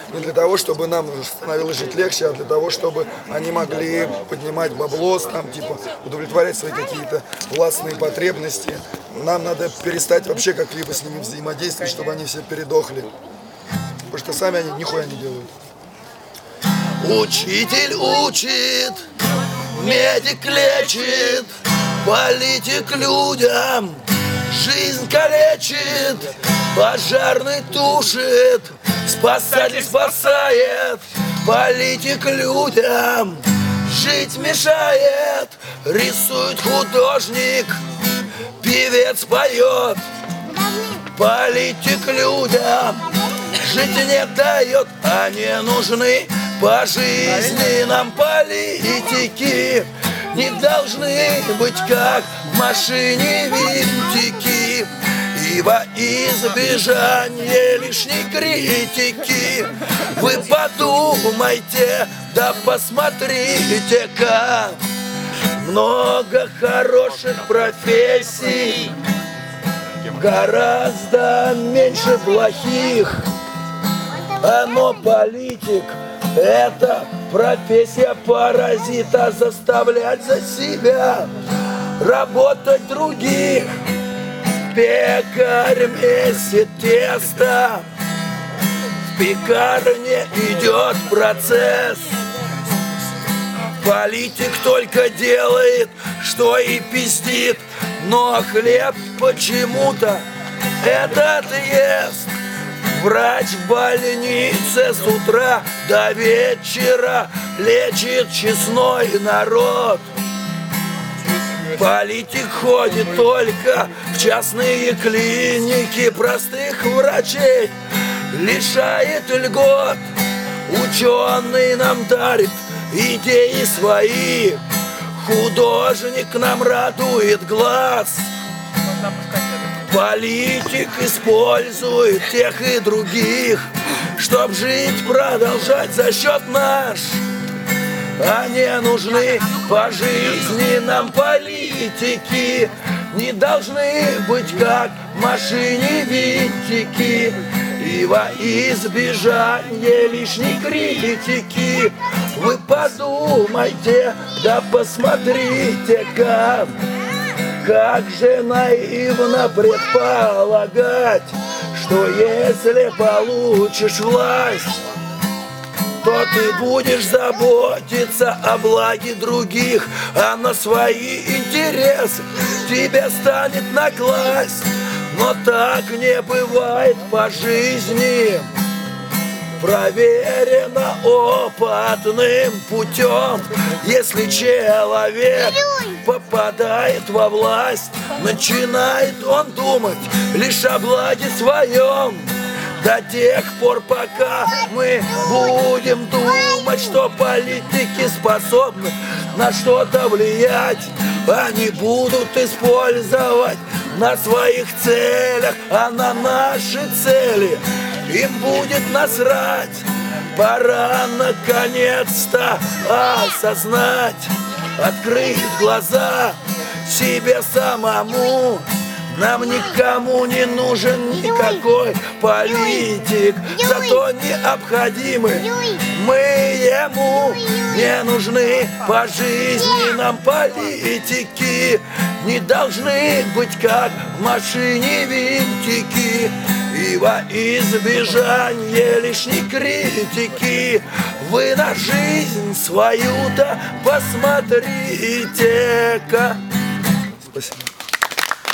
не для того, чтобы нам становилось жить легче, а для того, чтобы они могли поднимать баблос, там, типа, удовлетворять свои какие-то властные потребности. Нам надо перестать вообще как-либо с ними взаимодействовать, чтобы они все передохли. Потому что сами они нихуя не делают. Учитель учит, медик лечит, политик людям жизнь калечит, пожарный тушит, спасатель спасает, политик людям жить мешает, рисует художник, певец поет, политик людям жить не дает, а не нужны по жизни нам политики. Не должны быть как в машине винтики. И во избежание лишней критики вы подумайте, да посмотрите-ка. Много хороших профессий, гораздо меньше плохих. Но политик — это профессия паразита, заставлять за себя работать других. Пекарь месит тесто, в пекарне идет процесс. Политик только делает, что и пиздит, но хлеб почему-то этот ест. Врач в больнице с утра до вечера лечит честной народ. Политик ходит только в частные клиники, простых врачей лишает льгот. Ученый нам дарит идеи свои, художник нам радует глаз. Политик использует тех и других, чтоб жить, продолжать за счет наш. А не нужны по жизни нам политики. Не должны быть как в машине винтики. И во избежание лишней критики вы подумайте, да посмотрите-ка. Как же наивно предполагать, что если получишь власть, то ты будешь заботиться о благе других, а на свои интересы тебе станет накласть. Но так не бывает по жизни. Проверено опытным путем. Если человек попадает во власть, начинает он думать лишь о благе своем. До тех пор, пока мы будем думать, что политики способны на что-то влиять, они будут использовать на своих целях, а на наши цели им будет насрать. Пора наконец-то осознать, открыть глаза себе самому. Нам никому не нужен никакой политик, зато необходимы мы ему. Не нужны по жизни нам политики, не должны быть как в машине винтики. И во избежание лишней критики вы на жизнь свою-то посмотрите-ка. Спасибо.